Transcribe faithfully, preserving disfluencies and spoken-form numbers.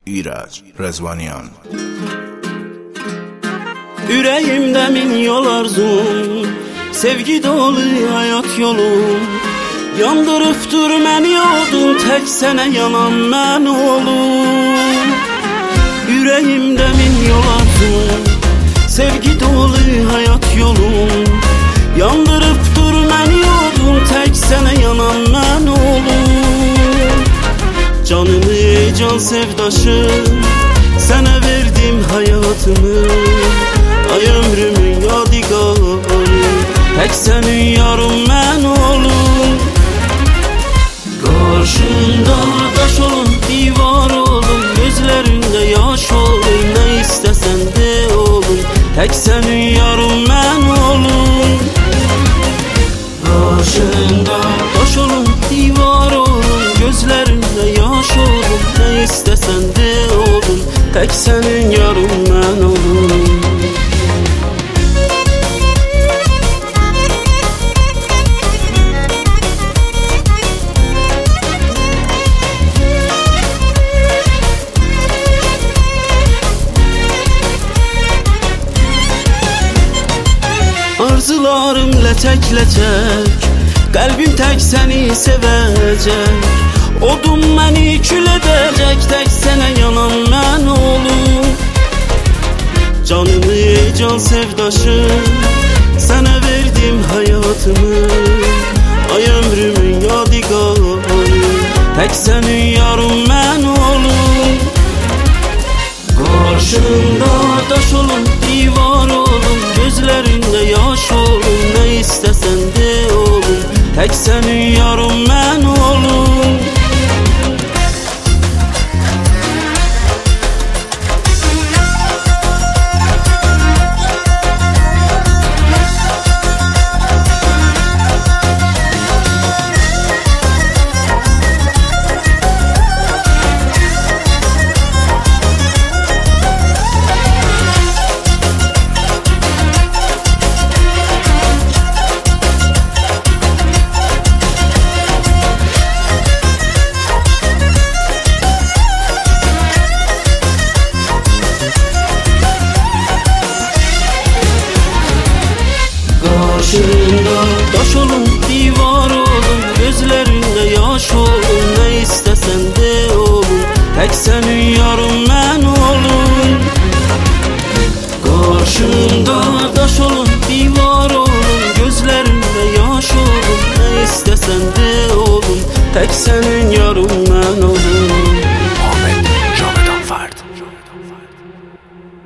İrac Rezvaniyan. Ürəyimdə min yol arzum, sevgi dolu hayat yolum. Yandırıbdır məni odun, tək sənə yanan mən olum. Ürəyimdə min yol arzum, sevgi dolu hayat yolum. Yandırıbdır məni odun, tək sənə yanan mən olum. Canımı can sevdaşım, sənə verdim hayatımı. Ay ömrümün yadigarı, tək sənin yarım mən olum. Qarşında daş olum, divar olum, gözlərində yaş olum. Nə istəsən de olum, tək sənin yarım mən olum. Qarşında daş olum, divar olum, gözlərində yaş olum. Nə istəsən de olum, tək sənin yarım mən olum. Arzularım ləçək ləçək, qəlbim tək səni sevəcək. Odum məni kül edəcək, tək sənə yanan mən olum. Canımı can sevdaşım, sənə verdim hayatımı. Ay ömrümün yadigarı, tək sənin yarım mən olum. Qarşında daş olum, divar olum, gözlərində yaş olum. Nə istəsən de olum, tək sənin yarım mən olum. Qarşında daş olum, divar olum, gözlərində yaş olum. Nə istəsən de olum, tək sənin yarım mən olum. Qarşında daş olum, divar olum, gözlərində yaş olum. Nə istəsən de olum, tək sənin yarım mən olum. Ahmet Javedan Fard.